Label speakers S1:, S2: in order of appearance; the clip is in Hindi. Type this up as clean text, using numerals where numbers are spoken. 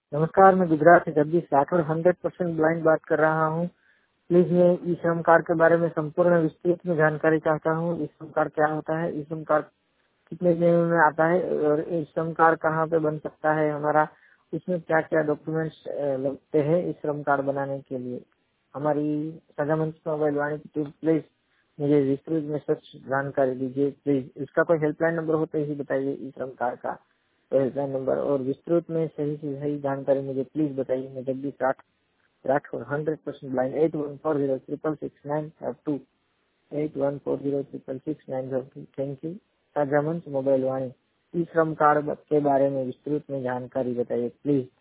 S1: नमस्कार, मैं गुजरात से जगदीश राठौर 100% ब्लाइंड बात कर रहा हूँ। प्लीज मैं ई श्रम कार्ड के बारे में संपूर्ण विस्तृत में जानकारी चाहता हूँ। ई श्रम कार्ड क्या होता है, ई श्रम कार्ड कितने दिन में आता है और ई श्रम कार्ड कहाँ पे बन सकता है हमारा, इसमें क्या क्या डॉक्यूमेंट्स लगते हैं ई श्रम कार्ड बनाने के लिए। हमारी सजा मंच मोबाइल वाणी की टीम प्लीज मुझे विस्तृत में सच जानकारी दीजिए प्लीज। इसका कोई हेल्पलाइन नंबर हो तो ही बताइए ई श्रम कार्ड का हेल्पलाइन नंबर, और विस्तृत में सही से सही जानकारी मुझे प्लीज बताइए। मैं Jagdish Rathore 100% blind 8140666952 8140666952। Thank you. साझा मंच मोबाइल वाणी ई श्रम कार्ड के बारे में विस्तृत में जानकारी बताइए प्लीज।